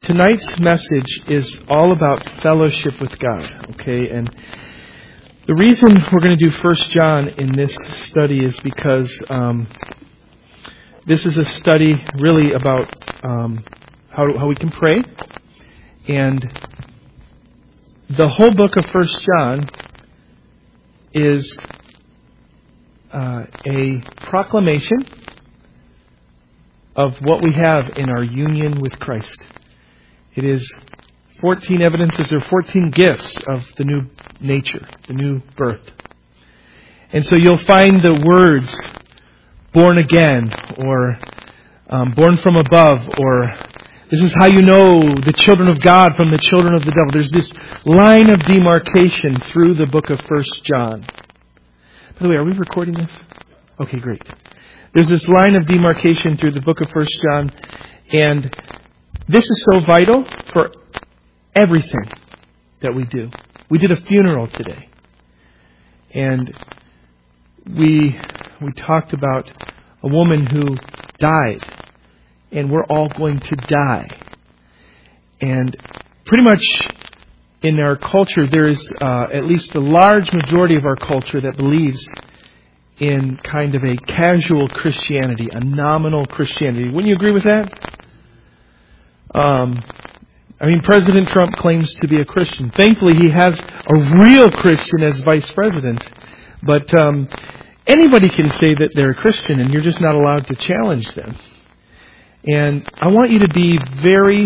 Tonight's message is all about fellowship with God, okay? And the reason we're going to do 1 John in this study is because this is a study really about how we can pray. And the whole book of 1 John is a proclamation of what we have in our union with Christ. It is 14 evidences or 14 gifts of the new nature, the new birth. And so you'll find the words born again or born from above, or this is how you know the children of God from the children of the devil. There's this line of demarcation through the book of 1 John. By the way, are we recording this? Okay, great. There's this line of demarcation through the book of 1 John, and this is so vital for everything that we do. We did a funeral today, and we talked about a woman who died, and we're all going to die. And pretty much in our culture, there is at least a large majority of our culture that believes in kind of a casual Christianity, a nominal Christianity. Wouldn't you agree with that? President Trump claims to be a Christian. Thankfully, he has a real Christian as vice president. But anybody can say that they're a Christian, and you're just not allowed to challenge them. And I want you to be very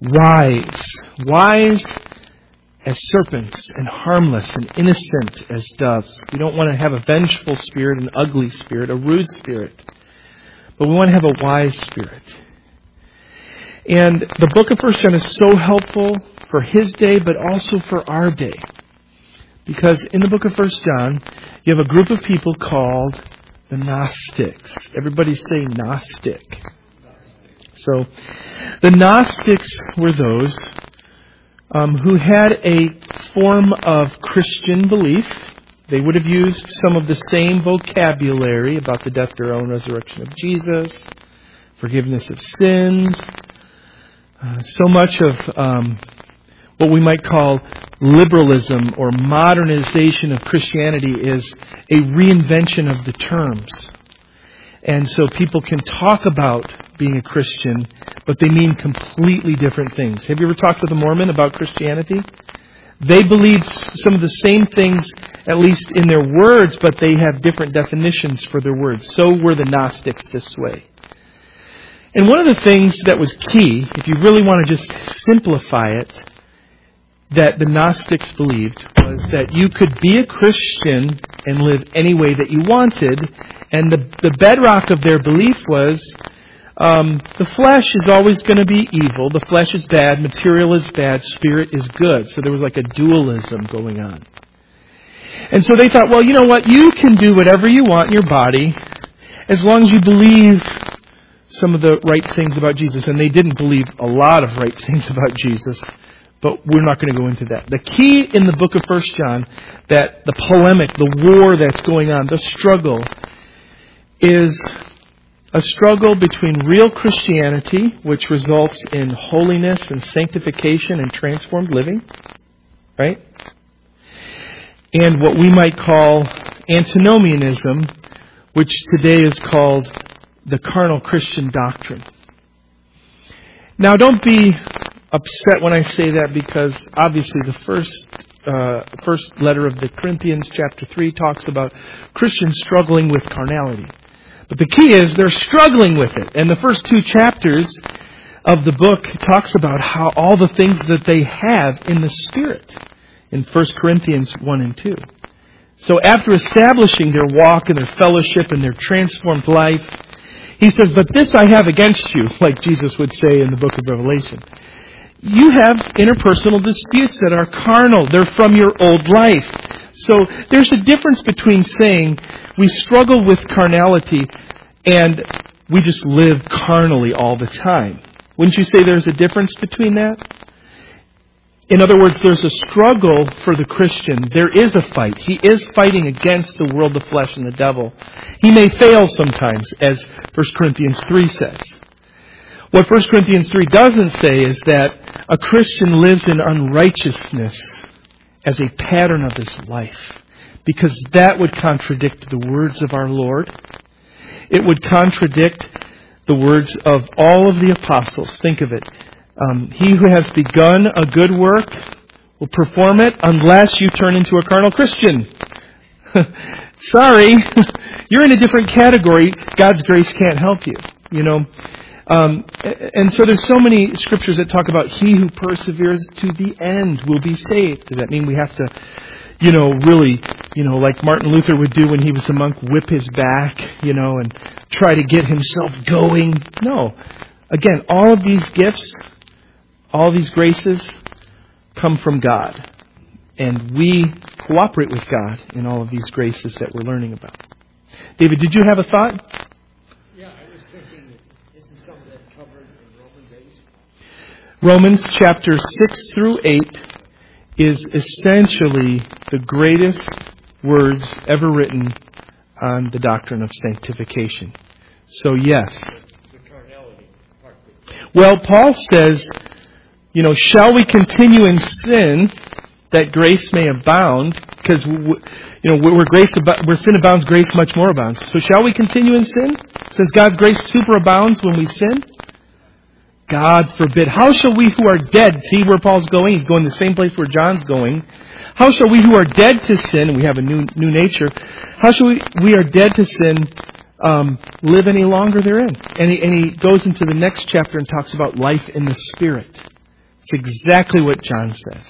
wise as serpents, and harmless and innocent as doves. We don't want to have a vengeful spirit, an ugly spirit, a rude spirit. But we want to have a wise spirit. And the book of 1 John is so helpful for his day, but also for our day. Because in the book of 1 John, you have a group of people called the Gnostics. Everybody say Gnostic. So, the Gnostics were those who had a form of Christian belief. They would have used some of the same vocabulary about the death, burial, and resurrection of Jesus, forgiveness of sins. So much of what we might call liberalism or modernization of Christianity is a reinvention of the terms. And so people can talk about being a Christian, but they mean completely different things. Have you ever talked with a Mormon about Christianity? They believe some of the same things, at least in their words, but they have different definitions for their words. So were the Gnostics this way. And one of the things that was key, if you really want to just simplify it, that the Gnostics believed was that you could be a Christian and live any way that you wanted. And the bedrock of their belief was the flesh is always going to be evil. The flesh is bad. Material is bad. Spirit is good. So there was like a dualism going on. And so they thought, well, you know what? You can do whatever you want in your body as long as you believe some of the right things about Jesus. And they didn't believe a lot of right things about Jesus. But we're not going to go into that. The key in the book of 1 John, that the polemic, the war that's going on, the struggle, is a struggle between real Christianity, which results in holiness and sanctification and transformed living, right? And what we might call antinomianism, which today is called the carnal Christian doctrine. Now, don't be upset when I say that, because obviously the first letter of the Corinthians, chapter 3, talks about Christians struggling with carnality. But the key is they're struggling with it. And the first 2 chapters of the book talks about how all the things that they have in the Spirit in 1 Corinthians 1 and 2. So after establishing their walk and their fellowship and their transformed life, he says, but this I have against you, like Jesus would say in the book of Revelation. You have interpersonal disputes that are carnal. They're from your old life. So there's a difference between saying we struggle with carnality and we just live carnally all the time. Wouldn't you say there's a difference between that? In other words, there's a struggle for the Christian. There is a fight. He is fighting against the world, the flesh, and the devil. He may fail sometimes, as 1 Corinthians 3 says. What 1 Corinthians 3 doesn't say is that a Christian lives in unrighteousness as a pattern of his life, because that would contradict the words of our Lord. It would contradict the words of all of the apostles. Think of it. He who has begun a good work will perform it unless you turn into a carnal Christian. Sorry, you're in a different category. God's grace can't help you, you know. And so there's so many scriptures that talk about he who perseveres to the end will be saved. Does that mean we have to, really, like Martin Luther would do when he was a monk, whip his back, and try to get himself going? No. Again, all of these gifts, all these graces come from God. And we cooperate with God in all of these graces that we're learning about. David, did you have a thought? Yeah, I was thinking, isn't some of that covered in Romans 8? Romans chapter 6 through 8 is essentially the greatest words ever written on the doctrine of sanctification. So yes. The carnality part. Well, Paul says, shall we continue in sin that grace may abound? Because where sin abounds, grace much more abounds. So shall we continue in sin, since God's grace superabounds when we sin? God forbid. How shall we who are dead, see where Paul's going? He's going the same place where John's going. How shall we who are dead to sin, we have a new nature, how shall we are dead to sin, live any longer therein? And he goes into the next chapter and talks about life in the Spirit. It's exactly what John says.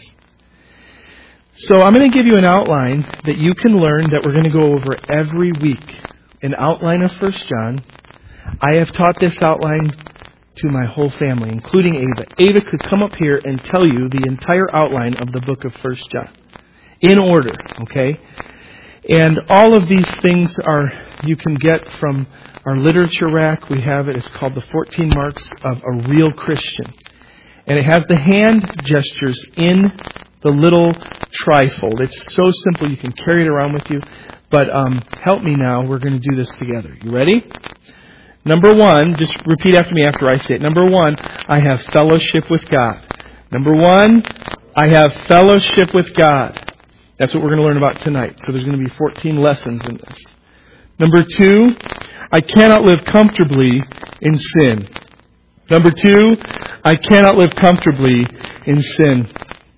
So I'm going to give you an outline that you can learn that we're going to go over every week. An outline of 1 John. I have taught this outline to my whole family, including Ava. Ava could come up here and tell you the entire outline of the book of 1 John. In order, okay? And all of these things you can get from our literature rack. We have it. It's called the 14 Marks of a Real Christian. And it has the hand gestures in the little trifold. It's so simple you can carry it around with you. But help me now. We're going to do this together. You ready? Number 1, just repeat after me after I say it. Number 1, I have fellowship with God. Number 1, I have fellowship with God. That's what we're going to learn about tonight. So there's going to be 14 lessons in this. Number 2, I cannot live comfortably in sin. Number 2, I cannot live comfortably in sin.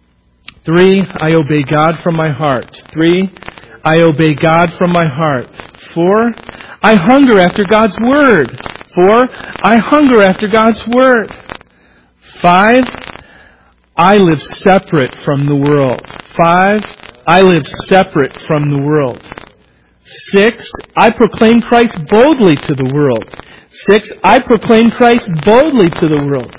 3, I obey God from my heart. 3, I obey God from my heart. 4, I hunger after God's Word. 4, I hunger after God's Word. 5, I live separate from the world. 5, I live separate from the world. 6, I proclaim Christ boldly to the world. 6, I proclaim Christ boldly to the world.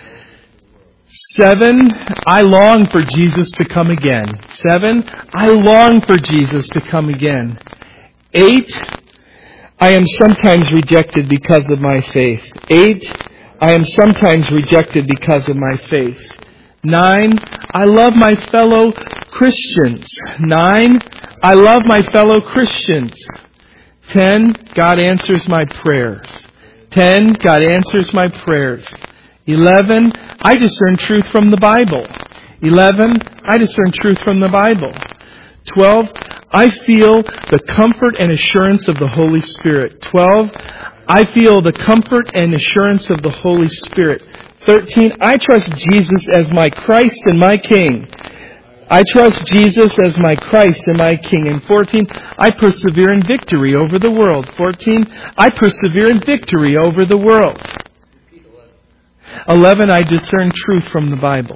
7, I long for Jesus to come again. 7, I long for Jesus to come again. 8, I am sometimes rejected because of my faith. 8, I am sometimes rejected because of my faith. 9, I love my fellow Christians. 9, I love my fellow Christians. 10, God answers my prayers. 10, God answers my prayers. 11, I discern truth from the Bible. 11, I discern truth from the Bible. 12, I feel the comfort and assurance of the Holy Spirit. 12, I feel the comfort and assurance of the Holy Spirit. 13, I trust Jesus as my Christ and my King. I trust Jesus as my Christ and my King. And 14, I persevere in victory over the world. 14, I persevere in victory over the world. 11, I discern truth from the Bible.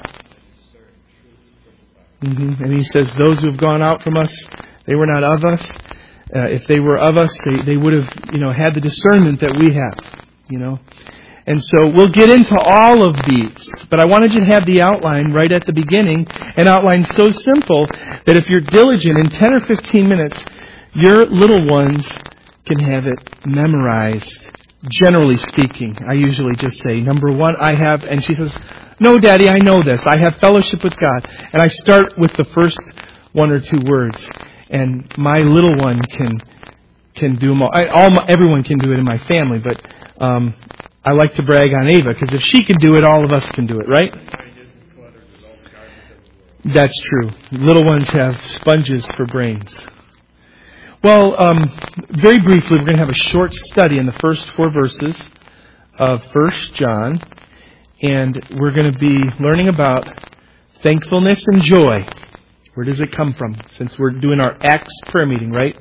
And he says, those who have gone out from us, they were not of us. If they were of us, they would have, had the discernment that we have, And so we'll get into all of these. But I wanted you to have the outline right at the beginning, an outline so simple that if you're diligent, in 10 or 15 minutes, your little ones can have it memorized. Generally speaking, I usually just say, number 1, I have, and she says, no, Daddy, I know this. I have fellowship with God. And I start with the first 1 or 2 words. And my little one can do them all. Everyone can do it in my family, but I like to brag on Ava, because if she can do it, all of us can do it, right? That's true. Little ones have sponges for brains. Well, very briefly, we're going to have a short study in the first 4 verses of 1 John. And we're going to be learning about thankfulness and joy. Where does it come from? Since we're doing our Acts prayer meeting, right?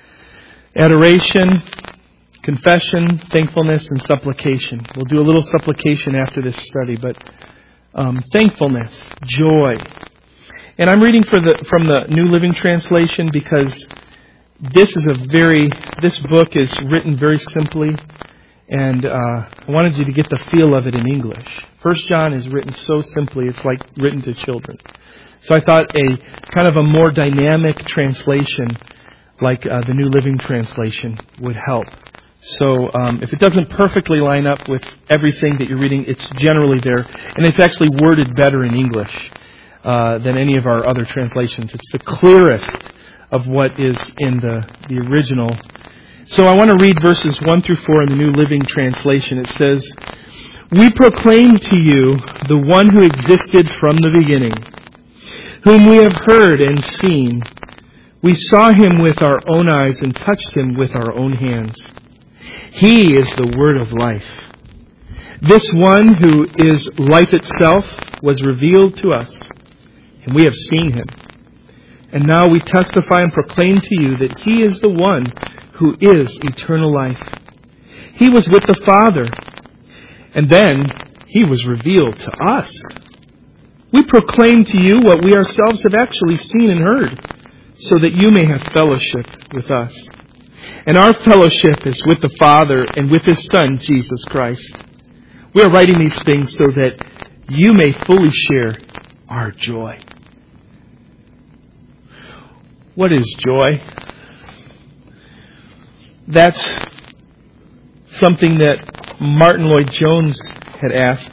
Adoration, confession, thankfulness, and supplication. We'll do a little supplication after this study, but thankfulness, joy. And I'm reading from the New Living Translation because this book is written very simply, and I wanted you to get the feel of it in English. 1 John is written so simply, it's like written to children. So I thought a kind of a more dynamic translation, like the New Living Translation, would help. So if it doesn't perfectly line up with everything that you're reading, it's generally there. And it's actually worded better in English than any of our other translations. It's the clearest of what is in the original. So I want to read verses 1 through 4 in the New Living Translation. It says, "We proclaim to you the one who existed from the beginning, whom we have heard and seen. We saw him with our own eyes and touched him with our own hands. He is the Word of life. This one who is life itself was revealed to us, and we have seen him. And now we testify and proclaim to you that he is the one who is eternal life. He was with the Father, and then he was revealed to us. We proclaim to you what we ourselves have actually seen and heard, so that you may have fellowship with us. And our fellowship is with the Father and with His Son, Jesus Christ. We are writing these things so that you may fully share our joy." What is joy? That's something that Martin Lloyd-Jones had asked.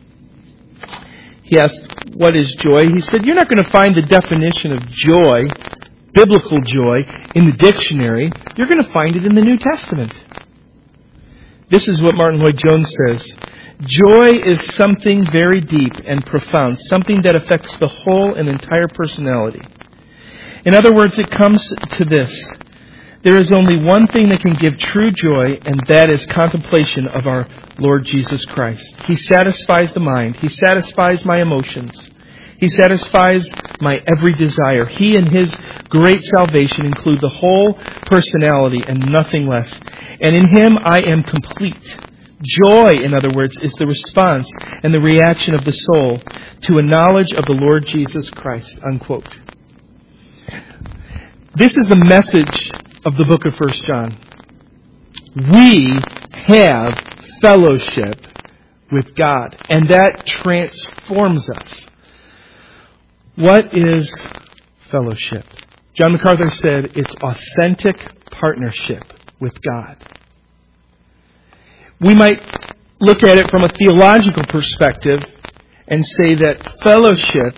He asked, "What is joy?" He said, "You're not going to find the definition of joy, biblical joy, in the dictionary. You're going to find it in the New Testament." This is what Martin Lloyd-Jones says. "Joy is something very deep and profound, something that affects the whole and entire personality. In other words, it comes to this. There is only one thing that can give true joy, and that is contemplation of our Lord Jesus Christ. He satisfies the mind. He satisfies my emotions. He satisfies my every desire. He and His great salvation include the whole personality and nothing less. And in Him I am complete. Joy, in other words, is the response and the reaction of the soul to a knowledge of the Lord Jesus Christ." Unquote. This is the message of the book of 1 John. We have fellowship with God, and that transforms us. What is fellowship? John MacArthur said it's authentic partnership with God. We might look at it from a theological perspective and say that fellowship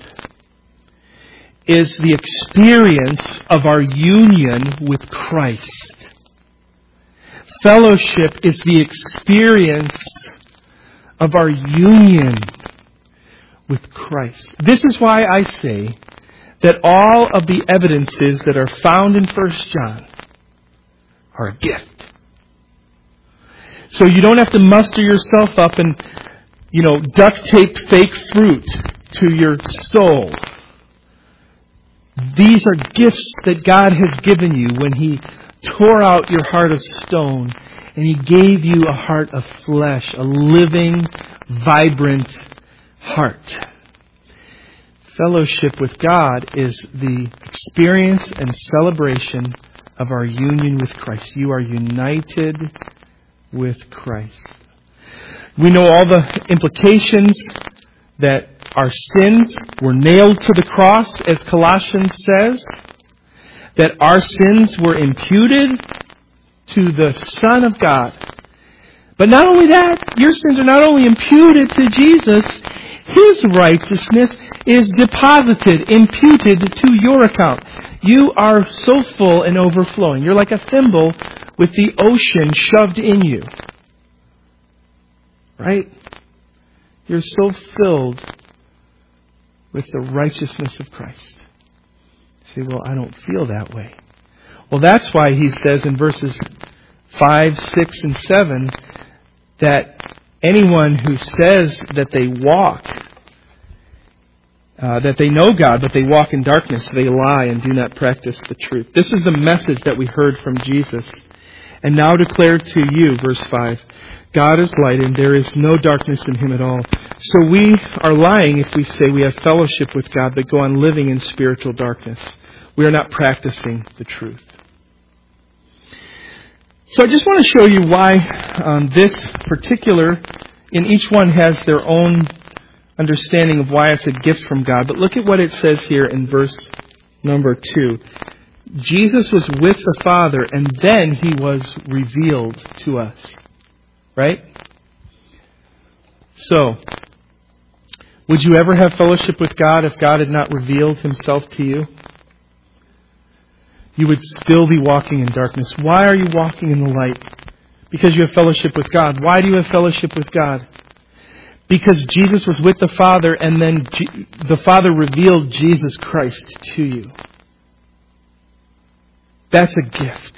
is the experience of our union with Christ. Fellowship is the experience of our union with Christ. This is why I say that all of the evidences that are found in 1 John are a gift. So you don't have to muster yourself up and, duct tape fake fruit to your soul. These are gifts that God has given you when He tore out your heart of stone and He gave you a heart of flesh, a living, vibrant heart. Fellowship with God is the experience and celebration of our union with Christ. You are united with Christ. We know all the implications that our sins were nailed to the cross, as Colossians says, that our sins were imputed to the Son of God. But not only that, your sins are not only imputed to Jesus, His righteousness is deposited, imputed to your account. You are so full and overflowing. You're like a thimble with the ocean shoved in you. right? You're so filled with the righteousness of Christ. You say, well, I don't feel that way. Well, that's why he says in verses 5, 6, and 7 that anyone who says that they walk, that they know God, but they walk in darkness, they lie and do not practice the truth. This is the message that we heard from Jesus. And now declare to you, verse 5, God is light and there is no darkness in Him at all. So we are lying if we say we have fellowship with God but go on living in spiritual darkness. We are not practicing the truth. So I just want to show you why this particular, in each one has their own understanding of why it's a gift from God. But look at what it says here in verse number 2. Jesus was with the Father and then He was revealed to us. Right? So, would you ever have fellowship with God if God had not revealed Himself to you? You would still be walking in darkness. Why are you walking in the light? Because you have fellowship with God. Why do you have fellowship with God? Because Jesus was with the Father and then the Father revealed Jesus Christ to you. That's a gift.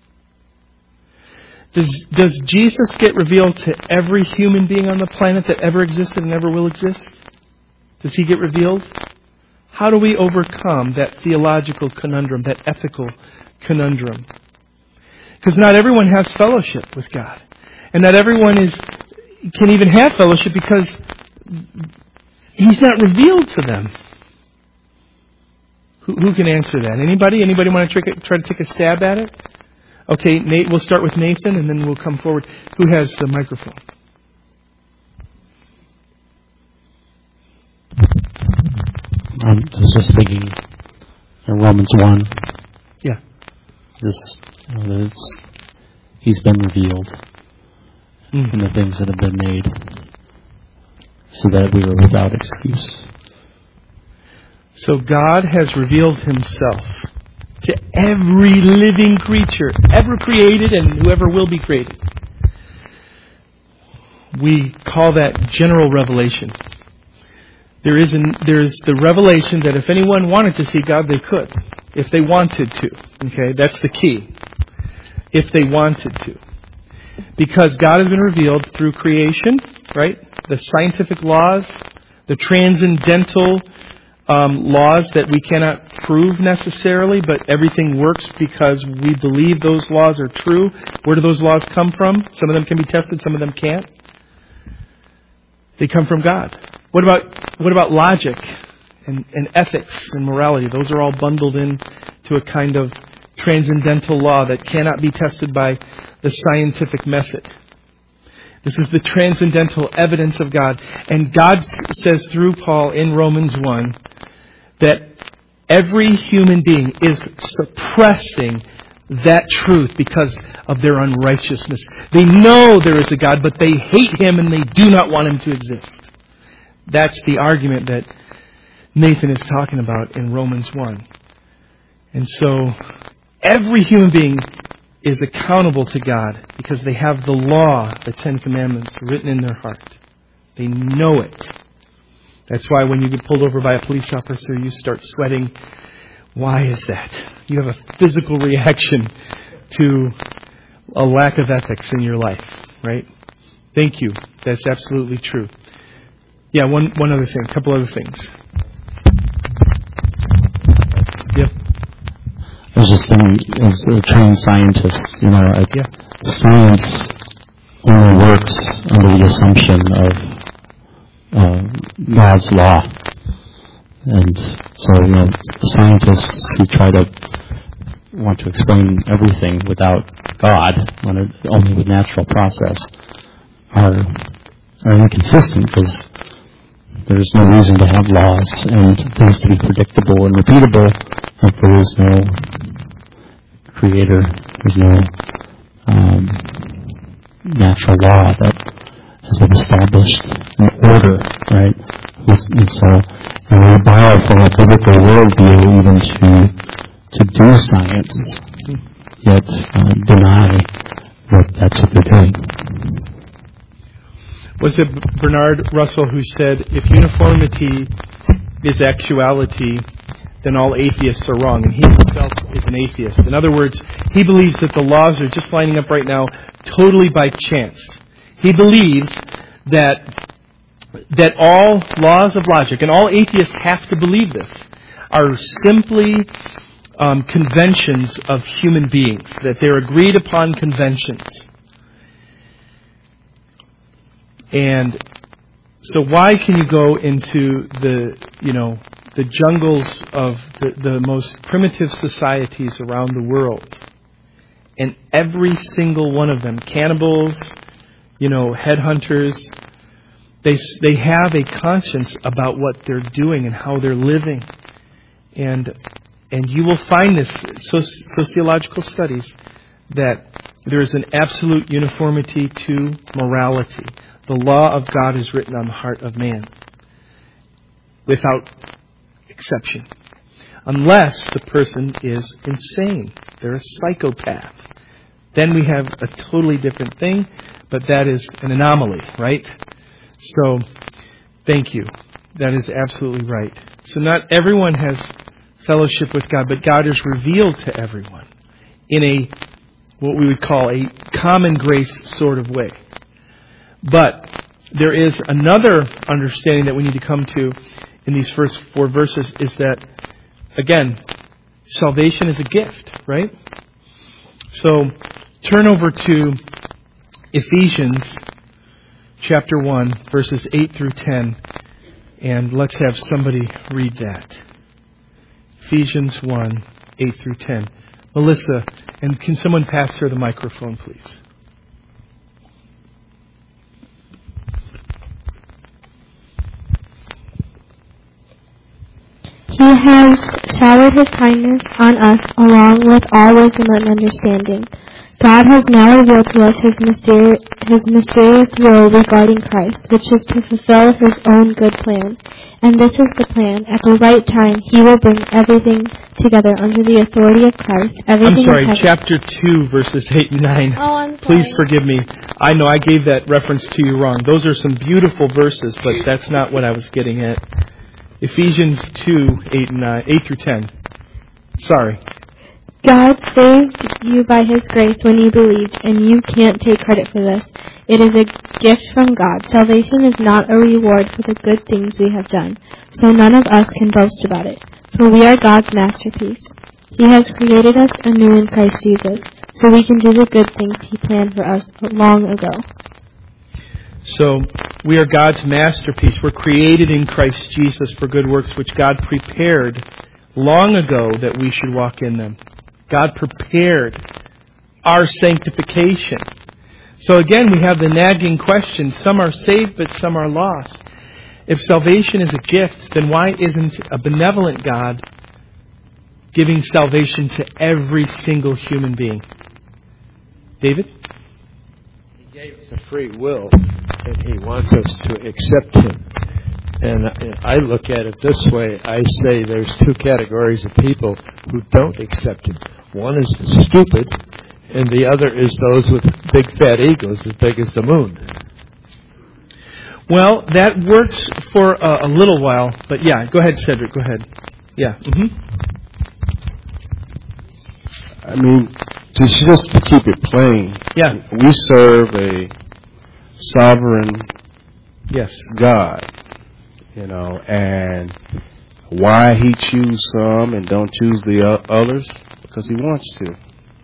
Does Jesus get revealed to every human being on the planet that ever existed and ever will exist? Does He get revealed? How do we overcome that theological conundrum, that ethical conundrum? Because not everyone has fellowship with God. And not everyone can even have fellowship because He's not revealed to them. Who can answer that? Anybody? Anybody want to try to take a stab at it? Okay, Nate, we'll start with Nathan and then we'll come forward. Who has the microphone? I was just thinking in Romans 1. Yeah. He's been revealed in the things that have been made so that we are without excuse. So God has revealed Himself to every living creature ever created and whoever will be created. We call that general revelation. There's the revelation that if anyone wanted to see God, they could. If they wanted to. Okay, that's the key. If they wanted to. Because God has been revealed through creation, right? The scientific laws, the transcendental laws that we cannot prove necessarily, but everything works because we believe those laws are true. Where do those laws come from? Some of them can be tested, some of them can't. They come from God. What about logic and ethics and morality? Those are all bundled into a kind of transcendental law that cannot be tested by the scientific method. This is the transcendental evidence of God. And God says through Paul in Romans 1 that every human being is suppressing that truth because of their unrighteousness. They know there is a God, but they hate Him and they do not want Him to exist. That's the argument that Nathan is talking about in Romans 1. And so every human being is accountable to God because they have the law, the Ten Commandments, written in their heart. They know it. That's why when you get pulled over by a police officer, you start sweating. Why is that? You have a physical reaction to a lack of ethics in your life, right? Thank you. That's absolutely true. Yeah, one other thing, a couple other things. Yep. I was just thinking, as a trained scientist, science only works under the assumption of God's law. And so, scientists who want to explain everything without God, only with natural process, are inconsistent because there's no reason to have laws and things to be predictable and repeatable if there is no creator, there's no natural law that has been established in order, right? And so, we borrow from a biblical worldview even to do science, yet deny that that's what they're doing. Was it Bernard Russell who said, if uniformity is actuality, then all atheists are wrong? And he himself is an atheist. In other words, he believes that the laws are just lining up right now totally by chance. He believes that all laws of logic, and all atheists have to believe this, are simply conventions of human beings, that they're agreed upon conventions. And so why can you go into the jungles of the most primitive societies around the world, and every single one of them, cannibals, headhunters, they have a conscience about what they're doing and how they're living. And you will find this sociological studies that there is an absolute uniformity to morality. The law of God is written on the heart of man, without exception. Unless the person is insane. They're a psychopath. Then we have a totally different thing, but that is an anomaly, right? So, thank you. That is absolutely right. So not everyone has fellowship with God, but God is revealed to everyone in what we would call a common grace sort of way. But there is another understanding that we need to come to in these first 4 verses, is that, again, salvation is a gift, right? So turn over to Ephesians chapter 1, verses 8 through 10, and let's have somebody read that. Ephesians 1, 8 through 10. Melissa, and can someone pass her the microphone, please? He has showered His kindness on us along with all wisdom and understanding. God has now revealed to us His mysterious will regarding Christ, which is to fulfill His own good plan. And this is the plan. At the right time, He will bring everything together under the authority of Christ. I'm sorry, chapter 2, verses 8 and 9. Oh, I'm sorry. Please forgive me. I know I gave that reference to you wrong. Those are some beautiful verses, but that's not what I was getting at. Ephesians 2, 8 through 10. Sorry. God saved you by His grace when you believed, and you can't take credit for this. It is a gift from God. Salvation is not a reward for the good things we have done, so none of us can boast about it, for we are God's masterpiece. He has created us anew in Christ Jesus, so we can do the good things He planned for us long ago. So, we are God's masterpiece. We're created in Christ Jesus for good works, which God prepared long ago that we should walk in them. God prepared our sanctification. So again, we have the nagging question. Some are saved, but some are lost. If salvation is a gift, then why isn't a benevolent God giving salvation to every single human being? David? He gave us a free will, and He wants us to accept Him. And I look at it this way. I say there's 2 categories of people who don't accept Him. One is the stupid, and the other is those with big fat egos as big as the moon. Well, that works for a little while, but yeah, go ahead, Cedric, go ahead. Yeah. I mean, just to keep it plain, yeah, we serve a sovereign God, and why He choose some and don't choose the others? Because He wants to.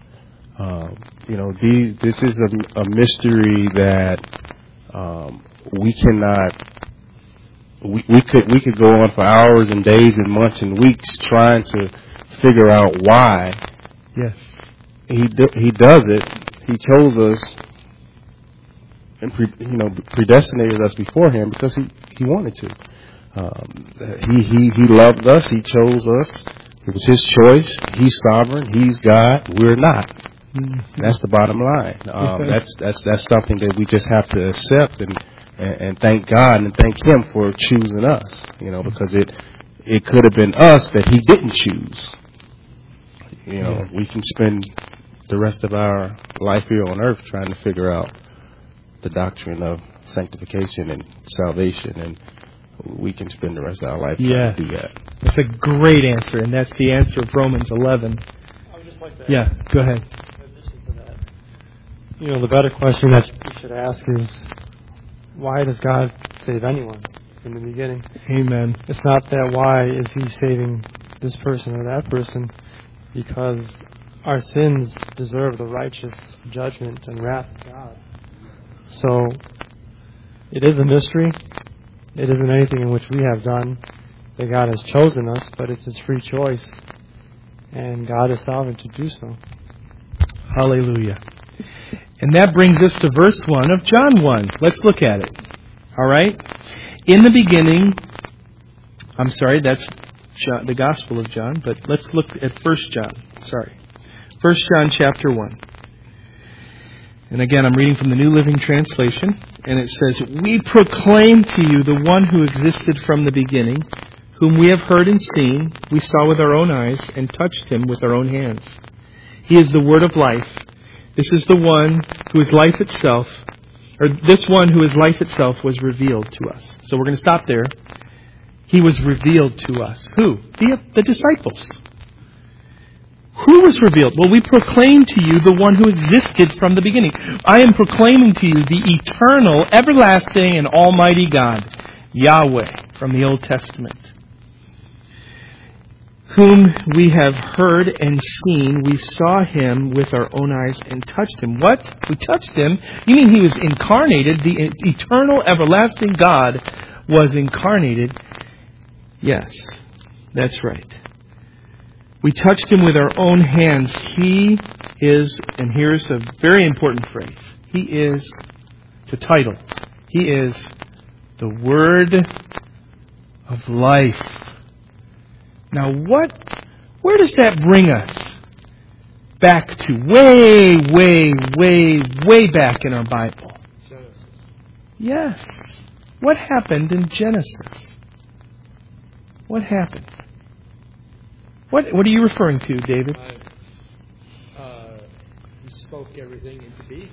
This is a mystery that we cannot. We could go on for hours and days and months and weeks trying to figure out why. Yes. He does it. He chose us and predestinated us beforehand because He wanted to. He loved us. He chose us. It was His choice. He's sovereign. He's God. We're not. Mm-hmm. That's the bottom line. That's something that we just have to accept and thank God and thank Him for choosing us. Because it could have been us that He didn't choose. We can spend the rest of our life here on earth trying to figure out the doctrine of sanctification and salvation, and we can spend the rest of our life Yeah. trying to do that. That's a great answer, and that's the answer of Romans 11. I would just like to Yeah, go ahead. in addition to that, the better question that we should ask is, why does God save anyone in the beginning? Amen. It's not that why is He saving this person or that person, because our sins deserve the righteous judgment and wrath of God. So it is a mystery. It isn't anything in which we have done that God has chosen us, but it's His free choice, and God is sovereign to do so. Hallelujah. And that brings us to verse 1 of John 1. Let's look at it. All right? In the beginning, that's John, the Gospel of John, but let's look at 1 John. 1 John chapter 1. And again, I'm reading from the New Living Translation, and it says, "We proclaim to you the one who existed from the beginning, whom we have heard and seen, we saw with our own eyes, and touched him with our own hands. He is the Word of life. This is the one who is life itself, or this one who is life itself was revealed to us." So we're going to stop there. He was revealed to us. Who? The disciples. Who was revealed? Well, we proclaim to you the one who existed from the beginning. I am proclaiming to you the eternal, everlasting, and almighty God, Yahweh, from the Old Testament, whom we have heard and seen. We saw him with our own eyes and touched him. What? We touched him? You mean he was incarnated? The eternal, everlasting God was incarnated? Yes, that's right. We touched him with our own hands. He is, and here's a very important phrase, he is the title. He is the Word of life. Now where does that bring us? Back to way back in our Bible. Genesis. Yes. What happened in Genesis? What happened? What are you referring to, David? He spoke everything into being.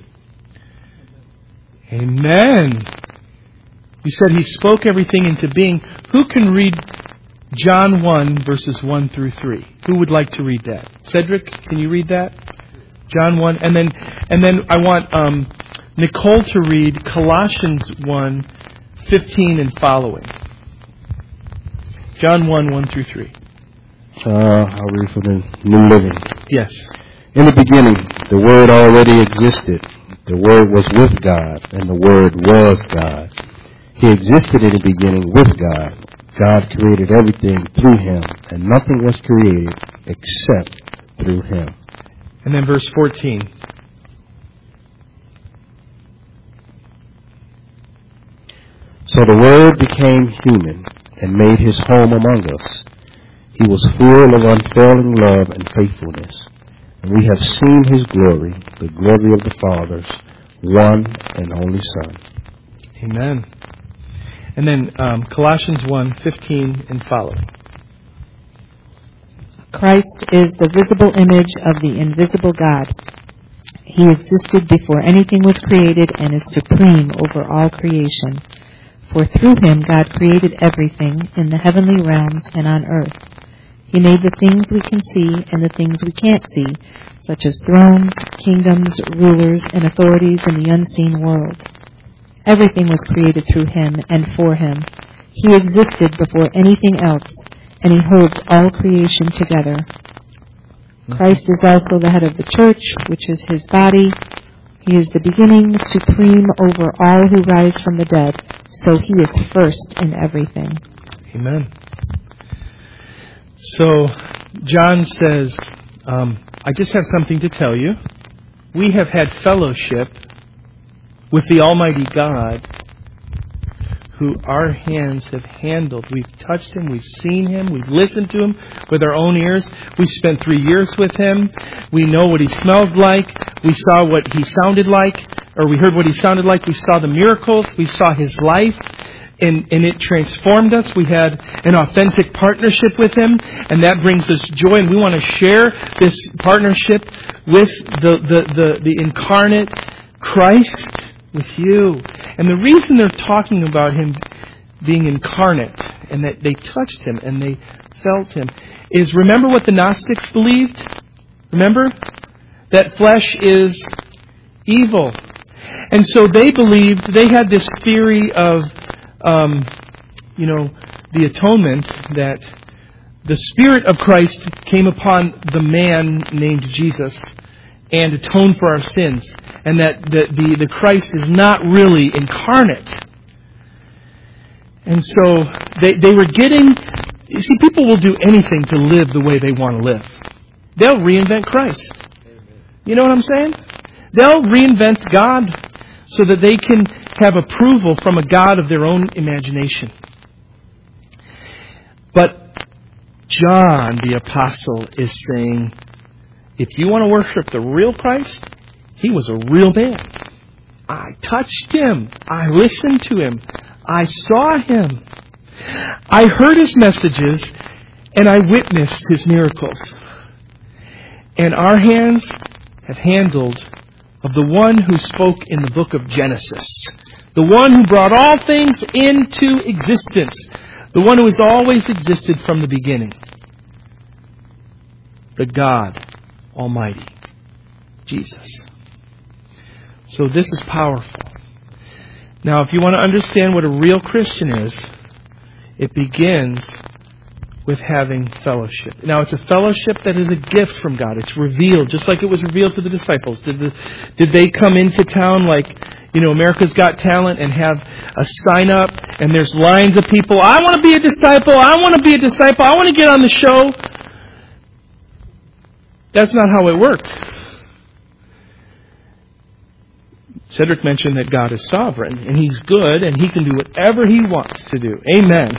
Amen. You said he spoke everything into being. Who can read John 1, verses 1 through 3? Who would like to read that? Cedric, can you read that? John 1. And then I want Nicole to read Colossians 1, 15 and following. John 1, 1 through 3. I'll read from the New Living. Yes. In the beginning, the Word already existed. The Word was with God, and the Word was God. He existed in the beginning with God. God created everything through Him, and nothing was created except through Him. And then verse 14. So the Word became human and made His home among us. He was full of unfailing love and faithfulness. And we have seen His glory, the glory of the Father's one and only Son. Amen. And then Colossians 1, 15 and following. Christ is the visible image of the invisible God. He existed before anything was created and is supreme over all creation. For through Him God created everything in the heavenly realms and on earth. He made the things we can see and the things we can't see, such as thrones, kingdoms, rulers, and authorities in the unseen world. Everything was created through Him and for Him. He existed before anything else, and He holds all creation together. Christ is also the head of the church, which is His body. He is the beginning, supreme over all who rise from the dead, so He is first in everything. Amen. So, John says, I just have something to tell you. We have had fellowship with the Almighty God, who our hands have handled. We've touched Him, we've seen Him, we've listened to Him with our own ears. We spent 3 years with Him. We know what He smells like. We saw what He sounded like, or we heard what He sounded like. We saw the miracles. We saw His life, and it transformed us. We had an authentic partnership with Him, and that brings us joy, and we want to share this partnership with the incarnate Christ. with you. And the reason they're talking about Him being incarnate and that they touched Him and they felt Him is, remember what the Gnostics believed? Remember? That flesh is evil. And so they believed, they had this theory of, the atonement, that the Spirit of Christ came upon the man named Jesus and atoned for our sins. And that the Christ is not really incarnate. And so they were getting... You see, people will do anything to live the way they want to live. They'll reinvent Christ. You know what I'm saying? They'll reinvent God so that they can have approval from a God of their own imagination. But John, the apostle, is saying, if you want to worship the real Christ, He was a real man. I touched Him. I listened to Him. I saw Him. I heard His messages, and I witnessed His miracles. And our hands have handled of the one who spoke in the book of Genesis, the one who brought all things into existence, the one who has always existed from the beginning, the God Almighty, Jesus. So this is powerful. Now, if you want to understand what a real Christian is, it begins with having fellowship. Now, it's a fellowship that is a gift from God. It's revealed, just like it was revealed to the disciples. Did they come into town like, America's Got Talent and have a sign up and there's lines of people, I want to be a disciple, I want to be a disciple, I want to get on the show? That's not how it worked. Cedric mentioned that God is sovereign and He's good and He can do whatever He wants to do. Amen.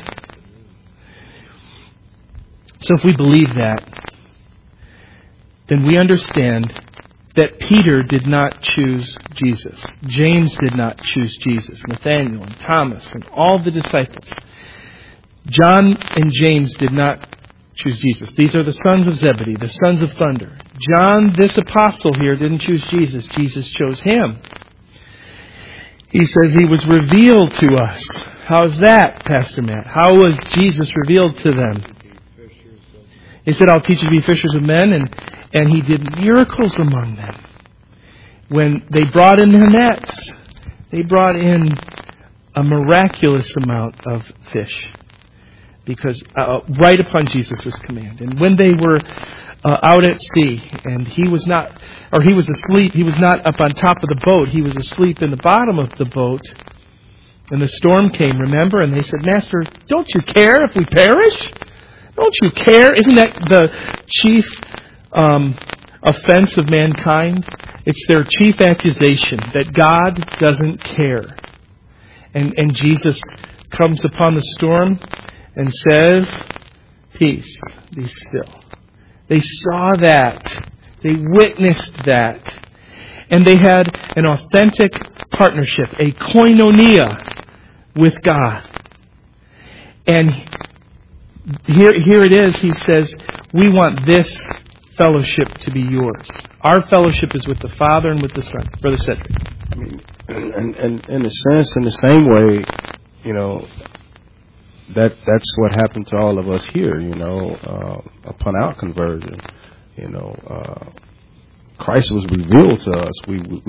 So if we believe that, then we understand that Peter did not choose Jesus. James did not choose Jesus. Nathaniel and Thomas and all the disciples. John and James did not choose Jesus. These are the sons of Zebedee, the sons of thunder. John, this apostle here, didn't choose Jesus. Jesus chose him. He says He was revealed to us. How's that, Pastor Matt? How was Jesus revealed to them? He said, I'll teach you to be fishers of men, and He did miracles among them. When they brought in their nets, they brought in a miraculous amount of fish. Because right upon Jesus' command. And when they were out at sea, and he was asleep, he was not up on top of the boat, he was asleep in the bottom of the boat, and the storm came, remember? And they said, Master, don't you care if we perish? Don't you care? Isn't that the chief offense of mankind? It's their chief accusation, that God doesn't care. And Jesus comes upon the storm and says, peace, be still. They saw that. They witnessed that. And they had an authentic partnership, a koinonia with God. And here it is, He says, we want this fellowship to be yours. Our fellowship is with the Father and with the Son. Brother Cedric. I mean, and in a sense, in the same way, that's what happened to all of us here, upon our conversion. Christ was revealed to us.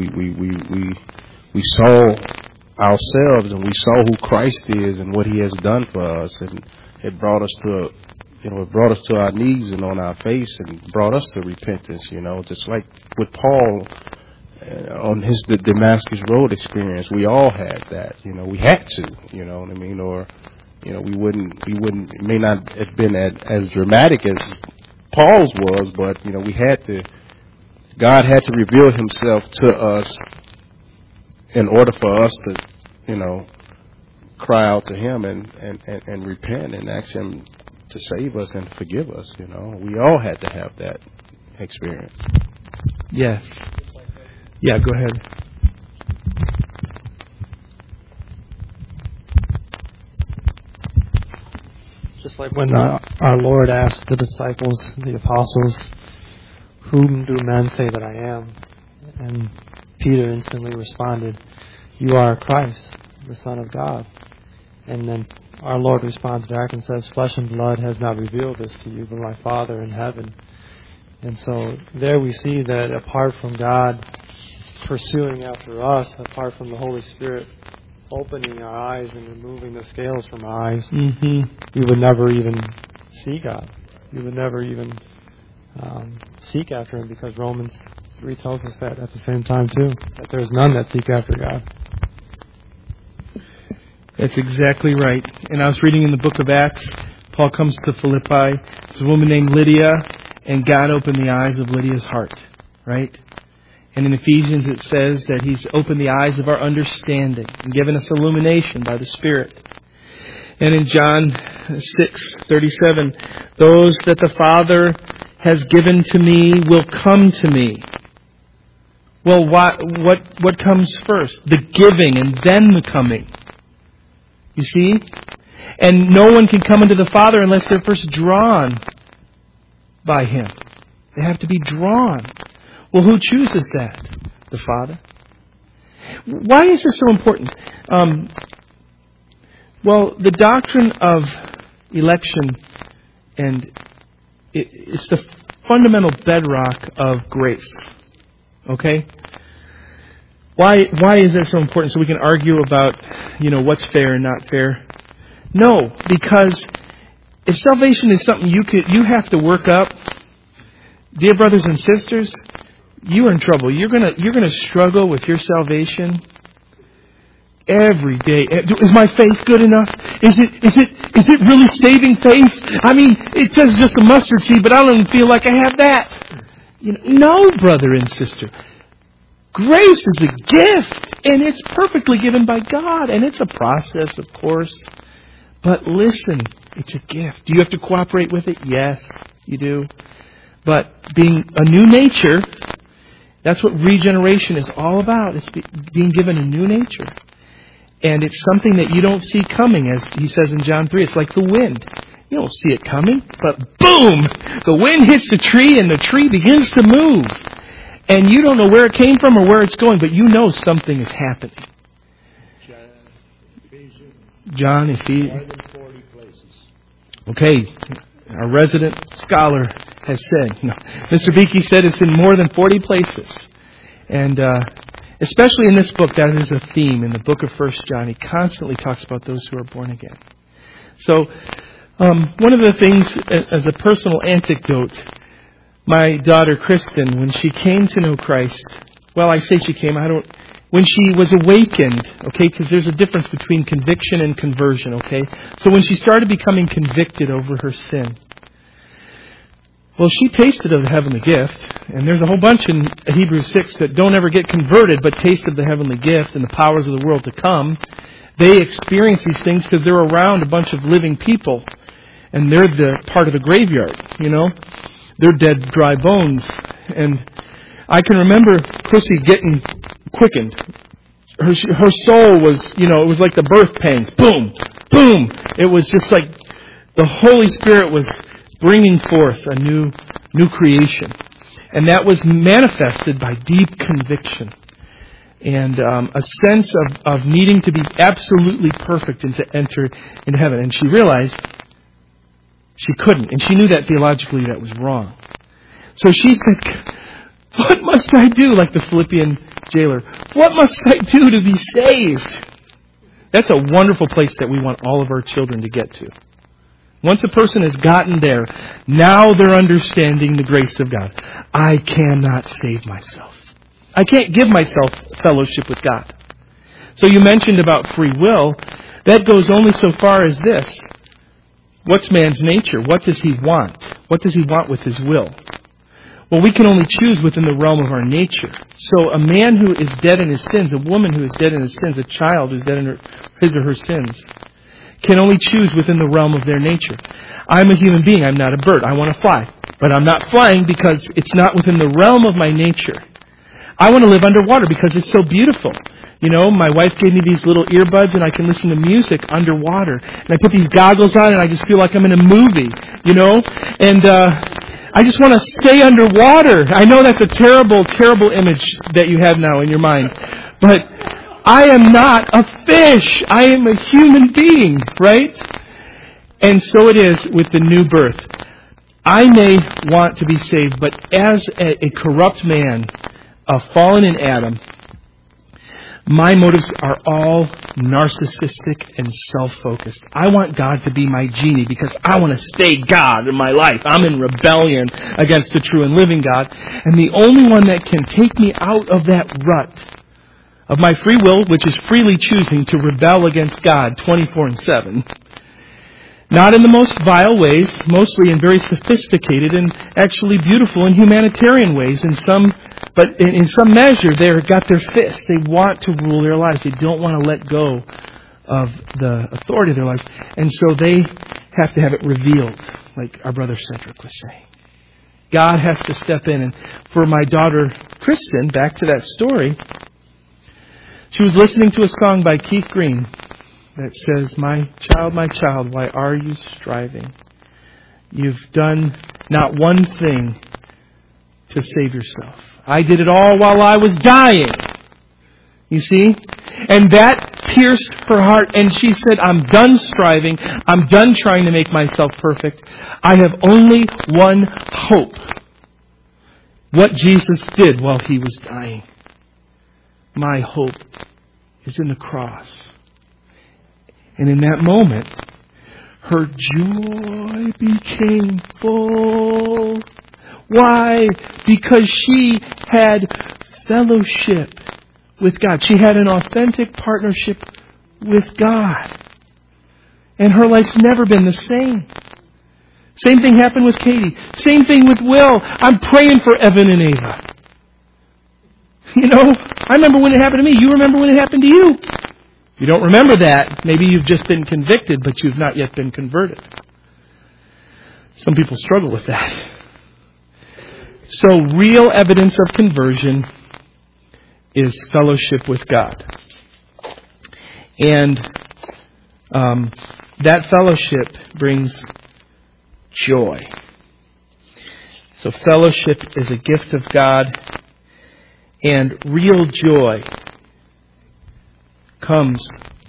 We saw ourselves and we saw who Christ is and what He has done for us, and it brought us to our knees and on our face and brought us to repentance. Just like with Paul on the Damascus Road experience, we all had that. We had to. You know what I mean? Or we wouldn't. It may not have been as dramatic as Paul's was, but we had to. God had to reveal Himself to us in order for us to, cry out to Him and repent and ask Him to save us and forgive us. We all had to have that experience. Yes. Yeah, go ahead. Just like when our Lord asked the disciples, the apostles, whom do men say that I am? And Peter instantly responded, you are Christ, the Son of God. And then our Lord responds back and says, flesh and blood has not revealed this to you, but my Father in heaven. And so there we see that apart from God pursuing after us, apart from the Holy Spirit opening our eyes and removing the scales from our eyes, we would never even see God. We would never even seek after Him, because Romans 3 tells us that at the same time too, that there's none that seek after God. That's exactly right. And I was reading in the book of Acts, Paul comes to Philippi. There's a woman named Lydia, and God opened the eyes of Lydia's heart, right? And in Ephesians it says that He's opened the eyes of our understanding and given us illumination by the Spirit. And in John 6:37, those that the Father has given to me will come to me. Well, what comes first? The giving and then the coming. You see? And no one can come into the Father unless they're first drawn by Him. They have to be drawn. Well, who chooses that? The Father. Why is this so important? Well, the doctrine of election, and it's the fundamental bedrock of grace. Okay? Why is that so important? So we can argue about, what's fair and not fair. No, because if salvation is something you have to work up, dear brothers and sisters, you are in trouble. You're gonna struggle with your salvation every day. Is my faith good enough? Is it really saving faith? I mean, it says just a mustard seed, but I don't even feel like I have that. No, brother and sister. Grace is a gift, and it's perfectly given by God, and it's a process, of course. But listen, it's a gift. Do you have to cooperate with it? Yes, you do. But being a new nature, that's what regeneration is all about. It's being given a new nature. And it's something that you don't see coming, as he says in John 3. It's like the wind. You don't see it coming, but boom! The wind hits the tree, and the tree begins to move. And you don't know where it came from or where it's going, but you know something is happening. John, Ephesians. Okay, our resident scholar has said. Mr. Beakey said it's in more than 40 places. And especially in this book, that is a theme. In the book of 1 John, he constantly talks about those who are born again. So, one of the things, as a personal anecdote, my daughter Kristen, when she came to know Christ, well, I say she came, when she was awakened, okay, because there's a difference between conviction and conversion, okay? So when she started becoming convicted over her sin, well, she tasted of the heavenly gift, and there's a whole bunch in Hebrews 6 that don't ever get converted, but taste of the heavenly gift and the powers of the world to come. They experience these things because they're around a bunch of living people, and they're the part of the graveyard, They're dead, dry bones. And I can remember Chrissy getting quickened. Her soul was, it was like the birth pangs. Boom, boom. It was just like the Holy Spirit was bringing forth a new creation. And that was manifested by deep conviction. And a sense of needing to be absolutely perfect and to enter into heaven. And she realized she couldn't. And she knew that theologically that was wrong. So she said, what must I do? Like the Philippian jailer. What must I do to be saved? That's a wonderful place that we want all of our children to get to. Once a person has gotten there, now they're understanding the grace of God. I cannot save myself. I can't give myself fellowship with God. So you mentioned about free will. That goes only so far as this. What's man's nature? What does he want? What does he want with his will? Well, we can only choose within the realm of our nature. So a man who is dead in his sins, a woman who is dead in his sins, a child who is dead in his or her sins, can only choose within the realm of their nature. I'm a human being. I'm not a bird. I want to fly. But I'm not flying because it's not within the realm of my nature. I want to live underwater because it's so beautiful. My wife gave me these little earbuds and I can listen to music underwater. And I put these goggles on and I just feel like I'm in a movie, And I just want to stay underwater. I know that's a terrible, terrible image that you have now in your mind. But I am not a fish. I am a human being, right? And so it is with the new birth. I may want to be saved, but as a corrupt man, a fallen in Adam, my motives are all narcissistic and self-focused. I want God to be my genie because I want to stay God in my life. I'm in rebellion against the true and living God. And the only one that can take me out of that rut of my free will, which is freely choosing to rebel against God 24/7, not in the most vile ways, mostly in very sophisticated and actually beautiful and humanitarian ways. But in some measure, they've got their fists. They want to rule their lives. They don't want to let go of the authority of their lives. And so they have to have it revealed, like our brother Cedric was saying. God has to step in. And for my daughter Kristen, back to that story, she was listening to a song by Keith Green that says, my child, why are you striving? You've done not one thing to save yourself. I did it all while I was dying. You see? And that pierced her heart. And she said, I'm done striving. I'm done trying to make myself perfect. I have only one hope. What Jesus did while He was dying. My hope is in the cross. And in that moment, her joy became full. Why? Because she had fellowship with God. She had an authentic partnership with God. And her life's never been the same. Same thing happened with Katie. Same thing with Will. I'm praying for Evan and Ava. You know, I remember when it happened to me. You remember when it happened to you. If you don't remember that, maybe you've just been convicted, but you've not yet been converted. Some people struggle with that. So real evidence of conversion is fellowship with God. And that fellowship brings joy. So fellowship is a gift of God. And real joy comes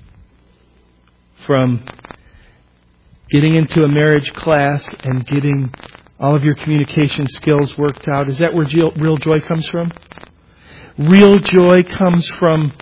from getting into a marriage class and getting all of your communication skills worked out. Is that where real joy comes from? Real joy comes from,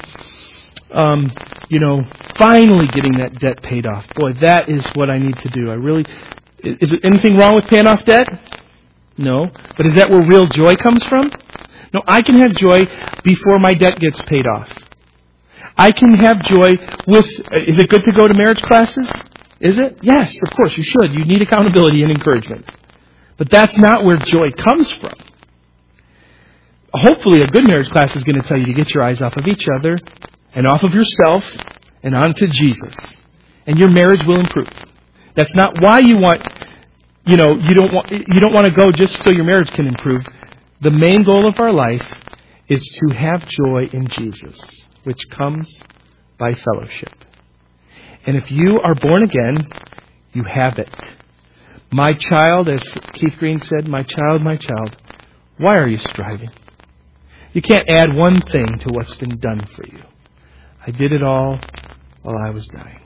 finally getting that debt paid off. Boy, that is what I need to do. Is there anything wrong with paying off debt? No. But is that where real joy comes from? No, I can have joy before my debt gets paid off. I can have joy with... Is it good to go to marriage classes? Is it? Yes, of course, you should. You need accountability and encouragement. But that's not where joy comes from. Hopefully a good marriage class is going to tell you to get your eyes off of each other and off of yourself and onto Jesus. And your marriage will improve. That's not why you want... you don't want to go just so your marriage can improve. The main goal of our life is to have joy in Jesus, which comes by fellowship. And if you are born again, you have it. My child, as Keith Green said, my child, why are you striving? You can't add one thing to what's been done for you. I did it all while I was dying.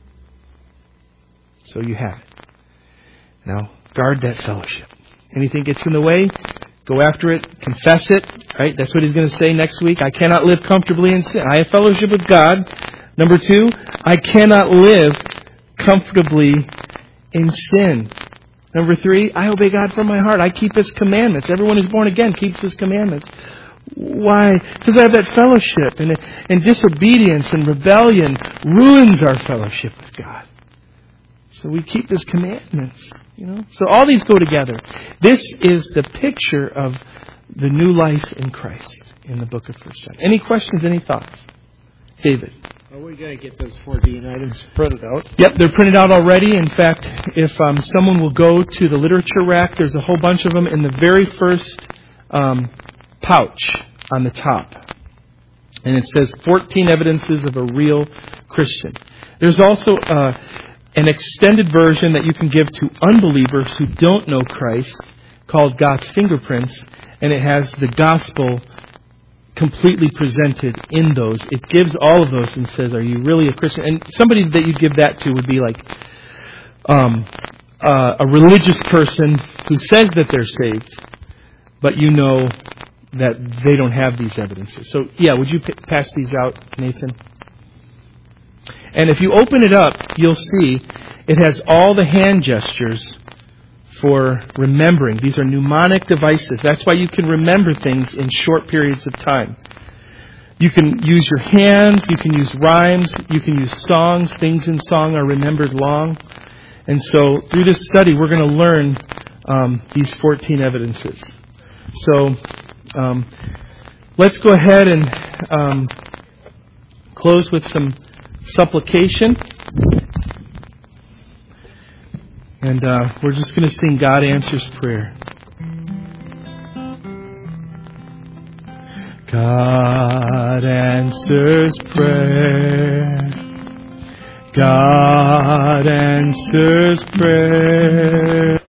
So you have it. Now, guard that fellowship. Anything gets in the way, go after it, confess it, right? That's what he's going to say next week. I cannot live comfortably in sin. I have fellowship with God. Number 2, I cannot live comfortably in sin. Number 3, I obey God from my heart. I keep His commandments. Everyone who's born again keeps His commandments. Why? Because I have that fellowship, and disobedience and rebellion ruins our fellowship with God. So we keep His commandments. So all these go together. This is the picture of the new life in Christ in the book of 1 John. Any questions, any thoughts? David. Are we going to get those 14 items printed out? Yep, they're printed out already. In fact, if someone will go to the literature rack, there's a whole bunch of them in the very first pouch on the top. And it says 14 evidences of a real Christian. There's also an extended version that you can give to unbelievers who don't know Christ called God's Fingerprints, and it has the gospel completely presented in those. It gives all of those and says, are you really a Christian? And somebody that you give that to would be like a religious person who says that they're saved, but you know that they don't have these evidences. So, yeah, would you pass these out, Nathan? And if you open it up, you'll see it has all the hand gestures for remembering. These are mnemonic devices. That's why you can remember things in short periods of time. You can use your hands, you can use rhymes, you can use songs. Things in song are remembered long. And so through this study, we're going to learn these 14 evidences. So let's go ahead and close with some supplication. And we're just going to sing God Answers Prayer. God answers prayer. God answers prayer.